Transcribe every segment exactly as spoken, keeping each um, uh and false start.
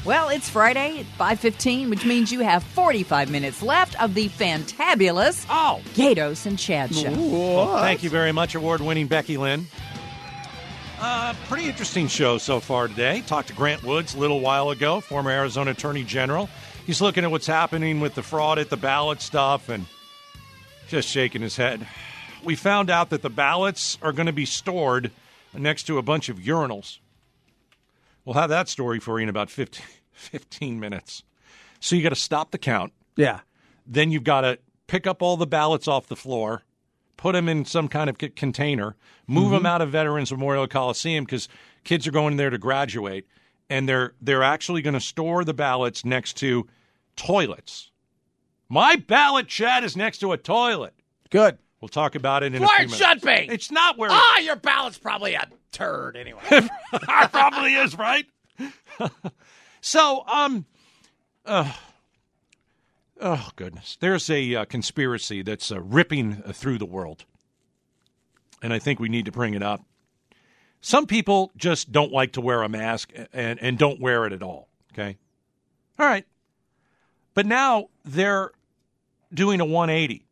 Well, it's Friday at five fifteen, which means you have forty-five minutes left of the fantabulous oh. Gatos and Chad show. Well, thank you very much, award-winning Becky Lynn. Uh, pretty interesting show so far today. Talked to Grant Woods a little while ago, former Arizona Attorney General. He's looking at what's happening with the fraud at the ballot stuff and just shaking his head. We found out that the ballots are going to be stored next to a bunch of urinals. We'll have that story for you in about fifteen, fifteen minutes. So you got to stop the count. Yeah. Then you've got to pick up all the ballots off the floor, put them in some kind of c- container, move mm-hmm. them out of Veterans Memorial Coliseum because kids are going there to graduate, and they're they're actually going to store the ballots next to toilets. My ballot, Chad, is next to a toilet. Good. We'll talk about it in where a few minutes. Where it should be. It's not where. Ah, your ballot's probably a turd anyway. It probably is, right? so, um, uh, oh, goodness. There's a uh, conspiracy that's uh, ripping uh, through the world, and I think we need to bring it up. Some people just don't like to wear a mask and, and don't wear it at all, okay? All right. But now they're doing a one eighty.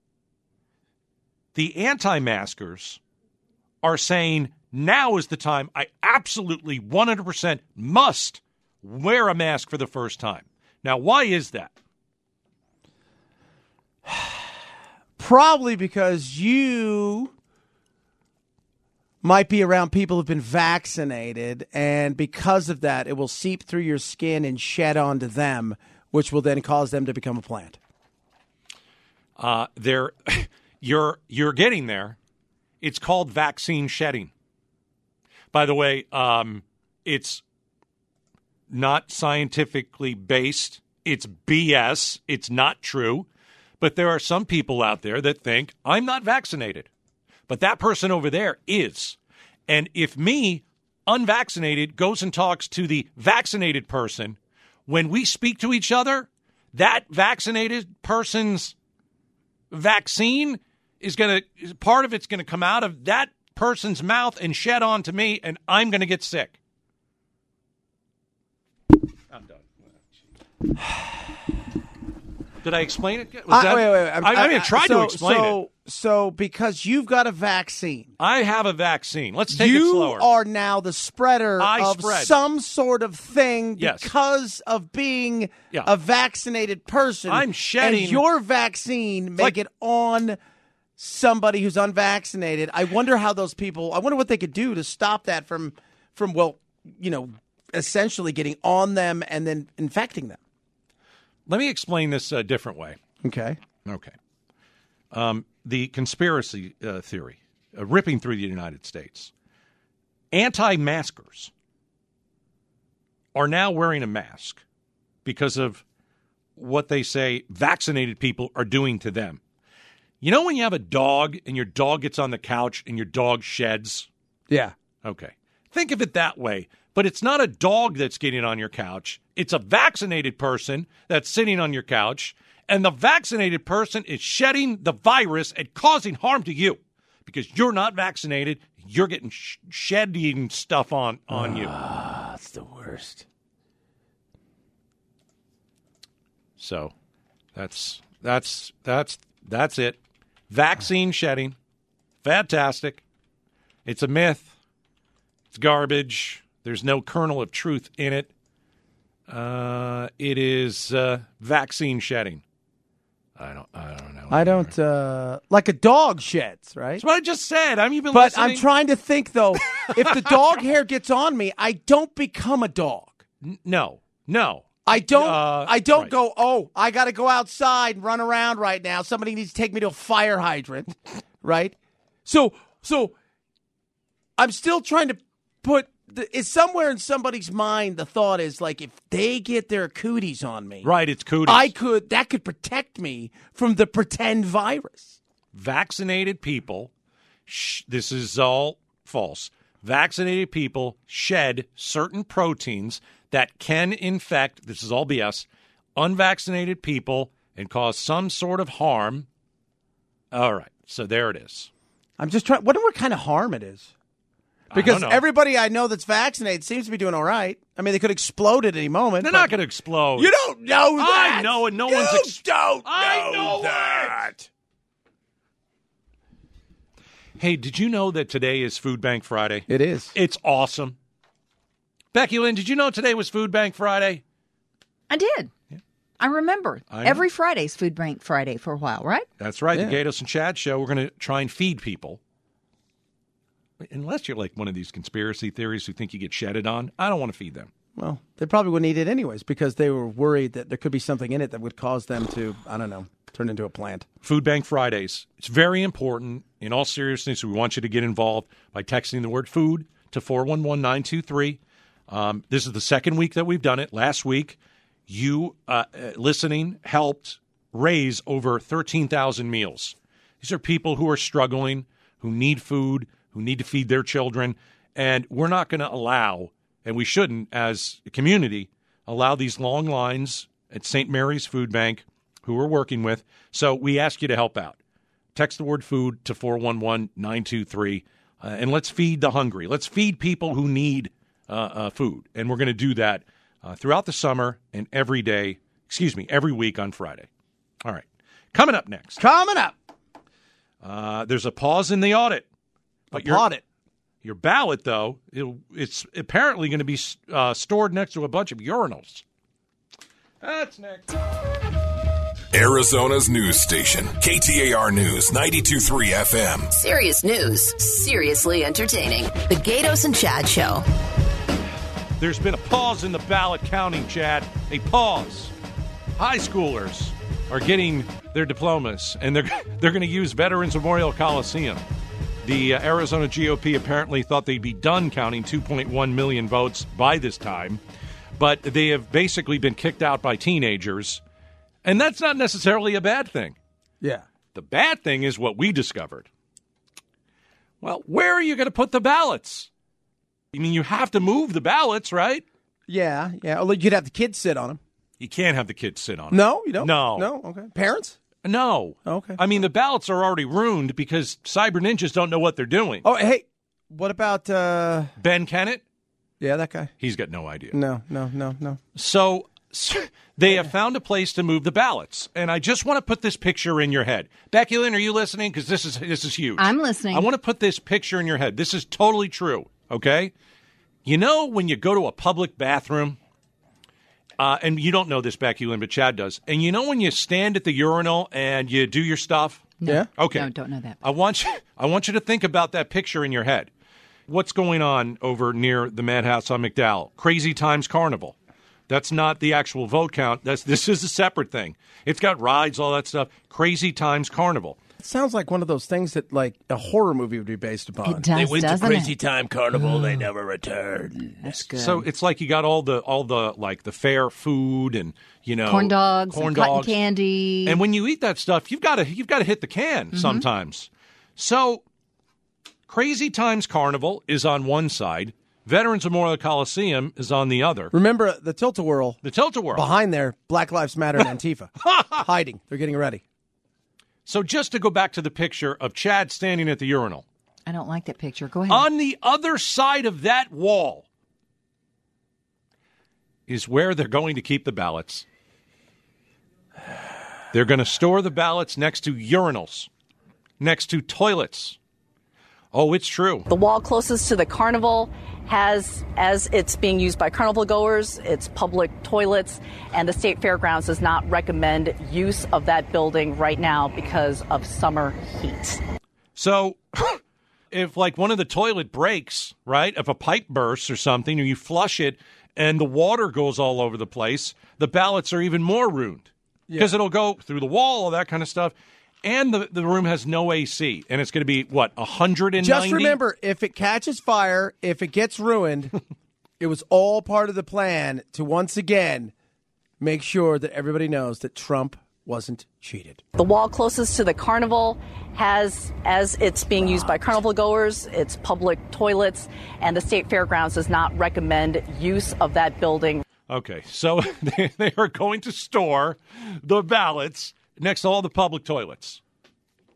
The anti-maskers are saying now is the time I absolutely one hundred percent must wear a mask for the first time. Now, why is that? Probably because you might be around people who've been vaccinated, and because of that, it will seep through your skin and shed onto them, which will then cause them to become a plant. Uh, they're... You're you're getting there. It's called vaccine shedding. By the way, um, it's not scientifically based. It's B S. It's not true. But there are some people out there that think, I'm not vaccinated. But that person over there is. And if me, unvaccinated, goes and talks to the vaccinated person, when we speak to each other, that vaccinated person's vaccine is going to, part of it's going to come out of that person's mouth and shed onto me, and I'm going to get sick. I'm done. Did I explain it? Was I, that, wait, wait, wait. I, I, I mean, I tried so, to explain so, it. So, because you've got a vaccine, I have a vaccine. Let's take you it slower. You are now the spreader I of spread. some sort of thing yes. because of being yeah. a vaccinated person. I'm shedding. And your vaccine make like, it on somebody who's unvaccinated. I wonder how those people, I wonder what they could do to stop that from, from well, you know, essentially getting on them and then infecting them. Let me explain this a different way. Okay. Okay. Um, the conspiracy uh, theory uh, ripping through the United States. Anti-maskers are now wearing a mask because of what they say vaccinated people are doing to them. You know when you have a dog and your dog gets on the couch and your dog sheds? Yeah. Okay. Think of it that way. But it's not a dog that's getting on your couch. It's a vaccinated person that's sitting on your couch. And the vaccinated person is shedding the virus and causing harm to you because you're not vaccinated. You're getting sh- shedding stuff on, on you. Ah, that's the worst. So that's that's that's that's it. Vaccine shedding. Fantastic. It's a myth. It's garbage. There's no kernel of truth in it. Uh, it is uh, vaccine shedding. I don't. I don't know. I don't uh, like a dog sheds, right? That's what I just said. I'm even. But listening. I'm trying to think though. If the dog hair gets on me, I don't become a dog. N- no, no. I don't. Uh, I don't right. go. Oh, I got to go outside and run around right now. Somebody needs to take me to a fire hydrant, right? So, so I'm still trying to put. The, it's somewhere in somebody's mind. The thought is like, if they get their cooties on me, right? It's cooties. I could. That could protect me from the pretend virus. Vaccinated people. Sh- this is all false. Vaccinated people shed certain proteins that can infect, this is all B S, unvaccinated people and cause some sort of harm. All right, so there it is. I'm just trying. Wonder what kind of harm it is. Because I don't know. everybody I know that's vaccinated seems to be doing all right. I mean, they could explode at any moment. They're but- not going to explode. You don't know that. I know, and no you one's. Ex- don't I know know that. it. Hey, did you know that today is Food Bank Friday? It is. It's awesome. Becky Lynn, did you know today was Food Bank Friday? I did. Yeah. I remember. I know. Every Friday's Food Bank Friday for a while, right? That's right. Yeah. The Gatos and Chad Show. We're going to try and feed people. Unless you're like one of these conspiracy theories who think you get shedded on, I don't want to feed them. Well, they probably wouldn't eat it anyways because they were worried that there could be something in it that would cause them to, I don't know, turn into a plant. Food Bank Fridays. It's very important. In all seriousness, we want you to get involved by texting the word food to four one one nine two three. Um, this is the second week that we've done it. Last week, you uh, uh, listening helped raise over thirteen thousand meals. These are people who are struggling, who need food, who need to feed their children. And we're not going to allow, and we shouldn't as a community, allow these long lines at Saint Mary's Food Bank who we're working with. So we ask you to help out. Text the word food to four one one nine two three, uh, and let's feed the hungry. Let's feed people who need uh, uh, food. And we're going to do that uh, throughout the summer and every day, excuse me, every week on Friday. All right. Coming up next. Coming up. Uh, there's a pause in the audit. But your, Audit. your ballot, though, it'll, it's apparently going to be uh, stored next to a bunch of urinals. That's next. Arizona's news station, K T A R News, ninety-two point three F M. Serious news, seriously entertaining. The Gatos and Chad Show. There's been a pause in the ballot counting, Chad. A pause. High schoolers are getting their diplomas, and they're they're going to use Veterans Memorial Coliseum. The uh, Arizona G O P apparently thought they'd be done counting two point one million votes by this time, but they have basically been kicked out by teenagers, and that's not necessarily a bad thing. Yeah. The bad thing is what we discovered. Well, where are you going to put the ballots? I mean, you have to move the ballots, right? Yeah, yeah. Although you'd have the kids sit on them. You can't have the kids sit on them. No, you don't? No. No? Okay. Parents? No. Okay. I mean, the ballots are already ruined because cyber ninjas don't know what they're doing. Oh, hey, what about, uh... Ben Kennett? Yeah, that guy. He's got no idea. No, no, no, no. So, so they have found a place to move the ballots, and I just want to put this picture in your head. Becky Lynn, are you listening? Because this is this is huge. I'm listening. I want to put this picture in your head. This is totally true, okay? You know when you go to a public bathroom, uh, and you don't know this, Becky Lynn, but Chad does, and you know when you stand at the urinal and you do your stuff? No. Yeah? Okay. No, don't know that. I want you, I want you to think about that picture in your head. What's going on over near the Madhouse on McDowell? Crazy Times Carnival. That's not the actual vote count. That's This is a separate thing. It's got rides, all that stuff. Crazy Times Carnival. It sounds like one of those things that, like, a horror movie would be based upon. It does, doesn't it? Time Carnival. They never returned. That's good. So it's like you got all the all the like the fair food and you know corn dogs, corn and dogs. cotton candy. And when you eat that stuff, you've got to you've got to hit the can Mm-hmm. sometimes. So Crazy Times Carnival is on one side. Veterans Memorial Coliseum is on the other. Remember the Tilt-A-Whirl The Tilt-A-Whirl. behind there, Black Lives Matter and Antifa. Hiding. They're getting ready. So just to go back to the picture of Chad standing at the urinal, I don't like that picture. Go ahead. on the other side of that wall is where they're going to keep the ballots. They're going to store the ballots next to urinals, next to toilets. Oh, it's true. The wall closest to the carnival has, as it's being used by carnival goers, it's public toilets, and the state fairgrounds does not recommend use of that building right now because of summer heat. So if like one of the toilet breaks, right, if a pipe bursts or something, or you flush it and the water goes all over the place, the ballots are even more ruined because it'll go through the wall, all that kind of stuff. And the, the room has no A C, and it's going to be, what, one hundred ninety? Just remember, if it catches fire, if it gets ruined, it was all part of the plan to once again make sure that everybody knows that Trump wasn't cheated. The wall closest to the carnival has, as it's being used by carnival goers, it's public toilets, and the state fairgrounds does not recommend use of that building. Okay, so they, they are going to store the ballots next to all the public toilets.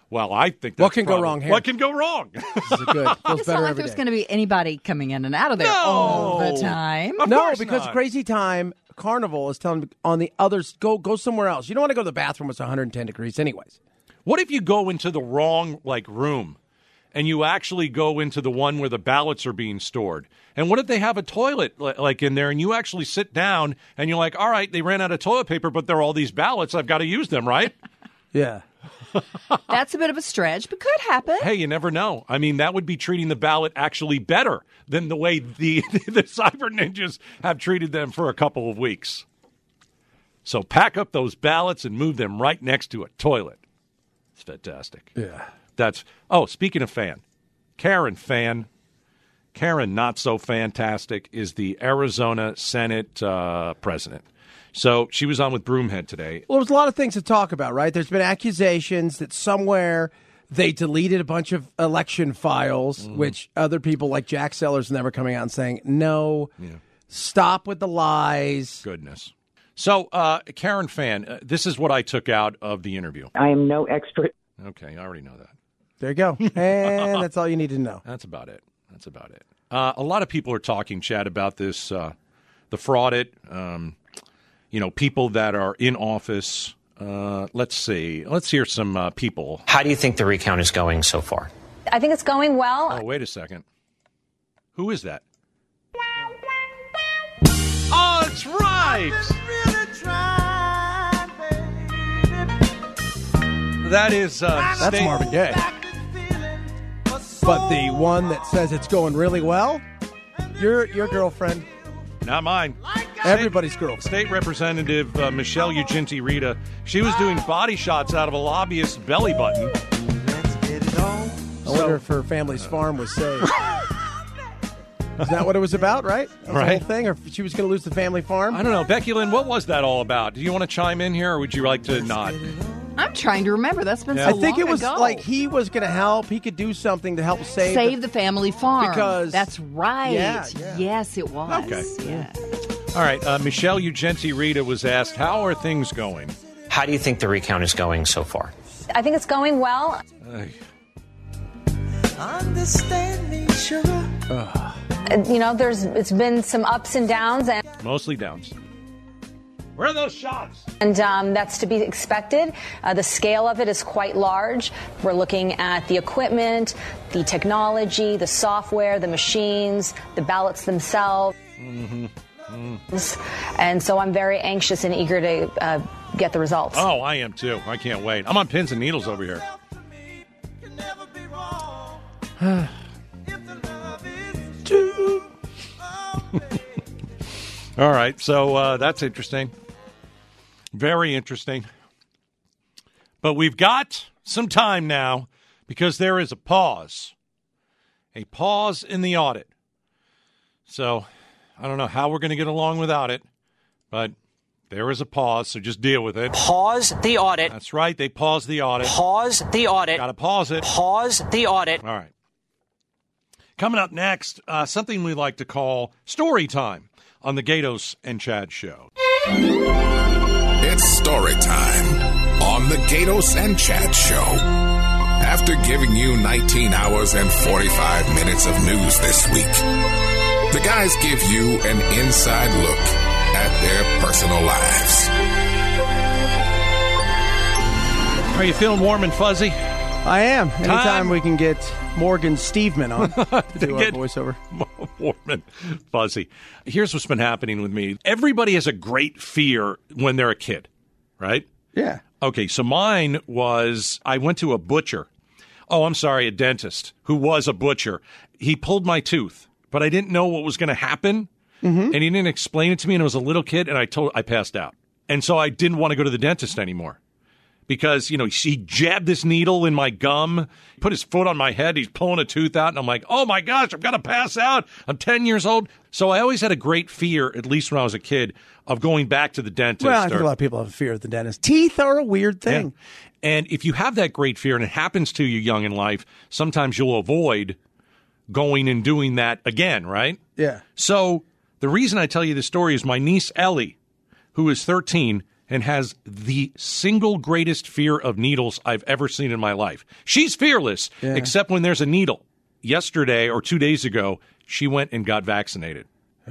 Well, I think that's What can go probably- wrong here? What can go wrong? This is good. Feels It's not better like every there's day. going to be anybody coming in and out of there No. all the time. Of No, course because not. Crazy Time Carnival is telling me on the others, go go somewhere else. You don't want to go to the bathroom when it's one hundred ten degrees anyways. What if you go into the wrong like room and you actually go into the one where the ballots are being stored? And what if they have a toilet li- like in there and you actually sit down and you're like, all right, they ran out of toilet paper, but there are all these ballots. I've got to use them, right? Yeah. That's a bit of a stretch, but could happen. Hey, you never know. I mean, that would be treating the ballot actually better than the way the, the cyber ninjas have treated them for a couple of weeks. So pack up those ballots and move them right next to a toilet. It's fantastic. Yeah. That's oh, speaking of fan, Karen fan, Karen not so fantastic is the Arizona Senate uh, president. So she was on with Broomhead today. Well, there's a lot of things to talk about, right? There's been accusations that somewhere they deleted a bunch of election files, Mm-hmm. which other people like Jack Sellers never coming out and saying, no, stop with the lies. Goodness. So uh, Karen fan, uh, this is what I took out of the interview. I am no expert. Okay, I already know that. There you go. And that's all you need to know. That's about it. That's about it. Uh, a lot of people are talking, Chad, about this, uh, the fraud it, um, you know, people that are in office. Uh, let's see. Let's hear some uh, people. How do you think the recount is going so far? I think it's going well. Oh, wait a second. Who is that? Oh, that's right. That is uh, That's State- Marvin Gaye. But the one that says it's going really well, your your girlfriend, Not mine. everybody's girlfriend. State Representative uh, Michelle Ugenti Rita. She was doing body shots out of a lobbyist's belly button. I wonder if her family's farm was saved. Is that what it was about, right? That was Right. The whole thing, or if she was going to lose the family farm? I don't know. Becky Lynn, what was that all about? Do you want to chime in here, or would you like to not? I'm trying to remember. That's been Yeah. so I think long it was ago. like he was going to help. He could do something to help save, Save the family farm. Because- That's right. Yeah, yeah. Yes, it was. Okay. Yeah. All right. Uh, Michelle Ugenti Rita was asked, how are things going? How do you think the recount is going so far? I think it's going well. Uh, Uh, You know, there's it's been some ups and downs, and, mostly downs. Where are those shots? and um, that's to be expected. Uh, the scale of it is quite large. We're looking at the equipment, the technology, the software, the machines, the ballots themselves. Mm-hmm. Mm. And so I'm very anxious and eager to uh, get the results. Oh, I am too. I can't wait. I'm on pins and needles over here. All right, so uh, that's interesting. Very interesting. But we've got some time now because there is a pause. A pause in the audit. So I don't know how we're going to get along without it, but there is a pause, so just deal with it. Pause the audit. That's right, they paused the audit. Pause the audit. Got to pause it. Pause the audit. All right. Coming up next, uh, something we like to call story time on the Gatos and Chad Show. It's story time on the Gatos and Chad Show. After giving you nineteen hours and forty-five minutes of news this week, the guys give you an inside look at their personal lives. Are you feeling warm and fuzzy? I am. Anytime Time. we can get Morgan Steveman on to do our Get- voiceover. Warm and fuzzy. Here's what's been happening with me. Everybody has a great fear when they're a kid, right? Yeah. Okay, so mine was I went to a butcher. Oh, I'm sorry, a dentist who was a butcher. He pulled my tooth, but I didn't know what was going to happen, Mm-hmm. and he didn't explain it to me. And I was a little kid, and I told I passed out, and so I didn't want to go to the dentist anymore because you know he jabbed this needle in my gum, put his foot on my head, he's pulling a tooth out, and I'm like, oh my gosh, I'm gonna pass out. I'm ten years old, so I always had a great fear, at least when I was a kid, of going back to the dentist. Well, I think or- a lot of people have a fear of the dentist. Teeth are a weird thing. yeah. And if you have that great fear and it happens to you young in life, sometimes you'll avoid going and doing that again, right? Yeah. So the reason I tell you this story is my niece Ellie, who is thirteen, and has the single greatest fear of needles I've ever seen in my life. She's fearless, Yeah. except when there's a needle. Yesterday or two days ago, she went and got vaccinated.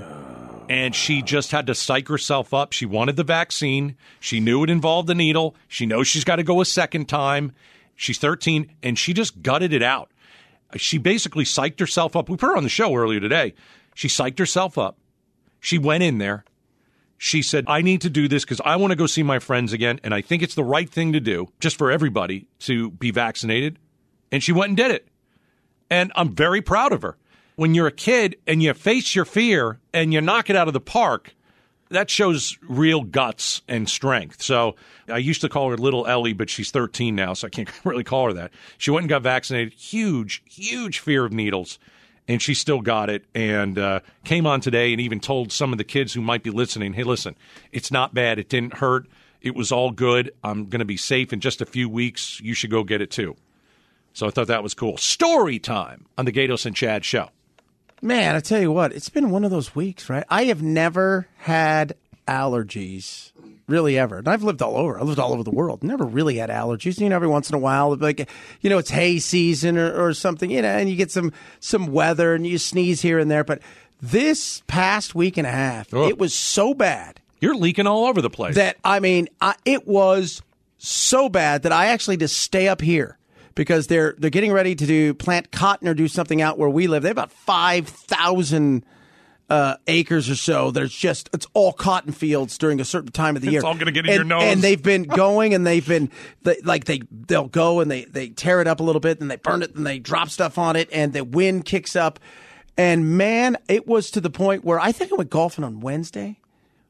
And she just had to psych herself up. She wanted the vaccine. She knew it involved a needle. She knows she's got to go a second time. She's thirteen, and she just gutted it out. She basically psyched herself up. We put her on the show earlier today. She psyched herself up. She went in there. She said, I need to do this because I want to go see my friends again, and I think it's the right thing to do, just for everybody, to be vaccinated. And she went and did it. And I'm very proud of her. When you're a kid and you face your fear and you knock it out of the park, that shows real guts and strength. So I used to call her Little Ellie, but she's thirteen now, so I can't really call her that. She went and got vaccinated. Huge, huge fear of needles, and she still got it, and uh, came on today and even told some of the kids who might be listening, hey, listen, it's not bad. It didn't hurt. It was all good. I'm going to be safe in just a few weeks. You should go get it, too. So I thought that was cool. Story time on the Gatos and Chad Show. Man, I tell you what, it's been one of those weeks, right? I have never had allergies, really ever. And I've lived all over. I lived all over the world. Never really had allergies. You know, every once in a while, like, you know, it's hay season or, or something, you know, and you get some some weather and you sneeze here and there. But this past week and a half, Oh. it was so bad. You're leaking all over the place. That, I mean, I, it was so bad that I actually just stay up here. Because they're they're getting ready to do plant cotton or do something out where we live. They have about five thousand uh, acres or so. There's just it's all cotton fields during a certain time of the It's year. all gonna get in and, your nose. And they've been going and they've been they, like they they'll go and they they tear it up a little bit and they burn it and they drop stuff on it and the wind kicks up. And man, it was to the point where I think I went golfing on Wednesday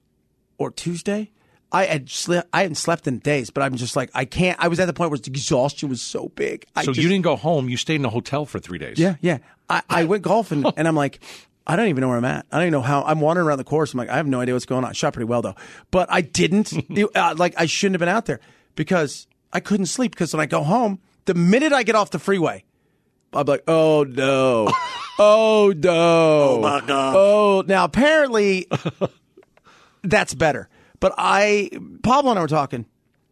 or Tuesday. I had slept, I hadn't slept in days, but I'm just like, I can't. I was at the point where the exhaustion was so big. I so just, you didn't go home. You stayed in a hotel for three days. Yeah, yeah. I, I went golfing, and I'm like, I don't even know where I'm at. I don't even know how. I'm wandering around the course. I'm like, I have no idea what's going on. I shot pretty well, though. But I didn't, it, uh, like, I shouldn't have been out there because I couldn't sleep. Because when I go home, the minute I get off the freeway, I'm like, oh, no. Oh, no. Oh, my God. Oh, now, apparently, that's better. But I, Pablo and I were talking.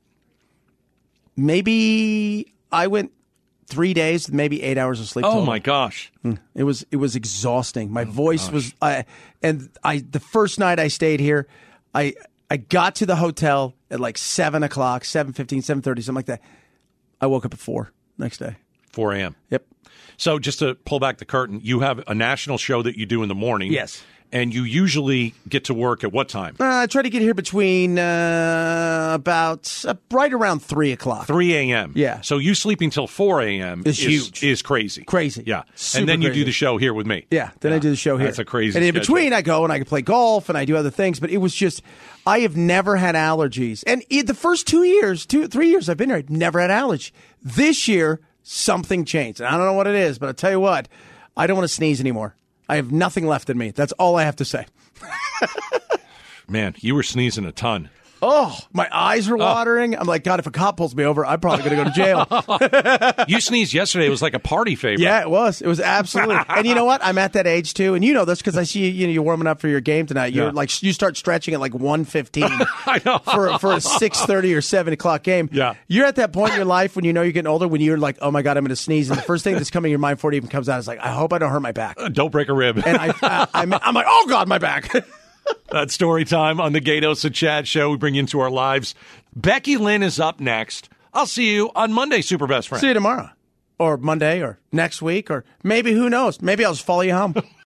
Maybe I went three days, maybe eight hours of sleep. Oh total. my gosh! It was it was exhausting. My oh voice my was, I, and I the first night I stayed here, I I got to the hotel at like seven o'clock, seven fifteen, seven thirty, something like that. I woke up at four next day. four a.m. Yep. So just to pull back the curtain, you have a national show that you do in the morning. Yes. And you usually get to work at what time? Uh, I try to get here between uh, about uh, right around three o'clock. three a.m. Yeah. So you sleeping till four a.m. is huge. Is crazy. Crazy. Yeah. Super and then you crazy. do the show here with me. Yeah. Then yeah. I do the show here. That's a crazy And in schedule. between, I go and I can play golf and I do other things. But it was just, I have never had allergies. And in the first two years, two, three years I've been here, I've never had allergy. This year, something changed. And I don't know what it is, but I'll tell you what, I don't want to sneeze anymore. I have nothing left in me. That's all I have to say. Man, you were sneezing a ton. Oh, my eyes are watering. I'm like, God, if a cop pulls me over, I'm probably going to go to jail. You sneezed yesterday. It was like a party favor. Yeah, it was. It was absolutely. And you know what? I'm at that age too. And you know this because I see you, you know, you're warming up for your game tonight. You're Yeah. like, you start stretching at like one fifteen I know. for, for a six thirty or seven o'clock game. Yeah. You're at that point in your life when you know you're getting older, when you're like, oh my God, I'm going to sneeze. And the first thing that's coming in your mind before it even comes out is like, I hope I don't hurt my back. Don't break a rib. And I, I, I'm, I'm like, oh God, my back. That's story time on the Gatos and Chad Show. We bring you into our lives. Becky Lynn is up next. I'll see you on Monday, Super Best Friend. See you tomorrow or Monday or next week or maybe, who knows? Maybe I'll just follow you home.